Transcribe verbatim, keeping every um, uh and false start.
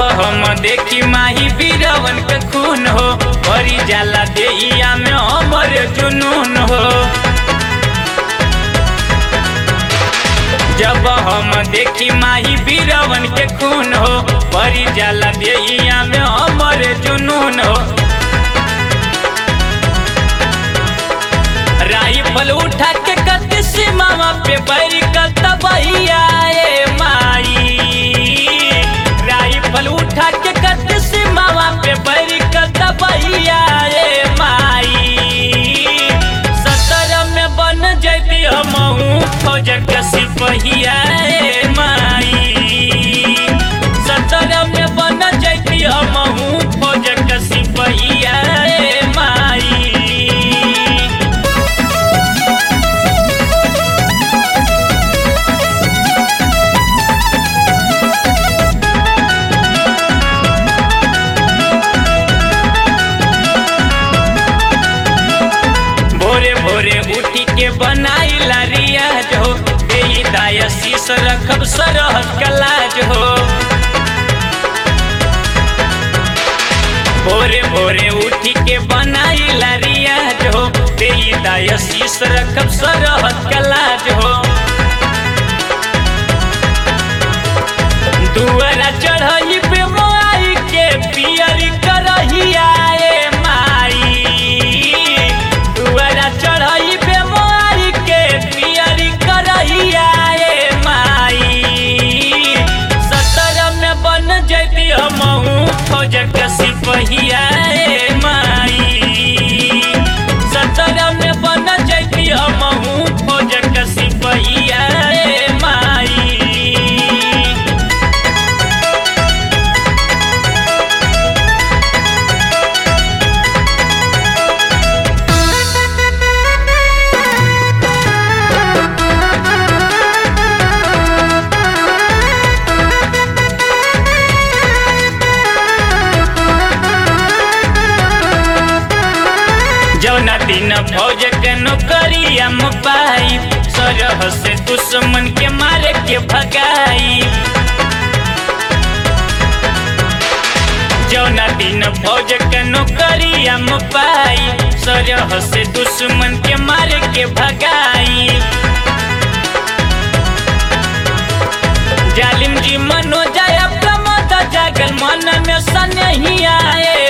हम देखी माही बीरवन के खून हो, भरी जाला देहिया में हमर जुनून हो। जब हम देखी माही बीरवन के खून हो, भरी जाला देहिया में हमर जुनून हो। राइफल उठा के कति सीमा पे बैरी कत बहिया ए माई, राइफल उठा के कति सीमा पे बैरी कत बहिया ए माई। सतर में बन जैती हमहू फौज के सिपहिया ए माई, सतर में बन जैती हमहू फौज के सिपहिया ए माई। भोरे उठी के बनाइला रियाज हो, बेदाय शीश रखब सरह कलाज हो। भोरे भोरे उठी के बनाइला रियाज हो, बेदाय शीश रखब सरह कलाज हो। दुआरा चढ़ई पे मोई के पियरी करहिया ए माई, दुआरा चढ़ई पे मोई के पियरी करहिया ए माई। सतर में बन जैती हमहू फौज के सिपहिया ए माई, सतर में बन जैती हमहू फौज के सिपहिया ए माई। जौना दिन फौज के नौकरिया में पाई, सरह से दुश्मन के मारे के भगाई। जौना दिन फौज के नौकरिया में पाई, सरह से दुश्मन के मारे के भगाई। जालिम जी मनोजय प्रमोद जागल मन में सनहिया ए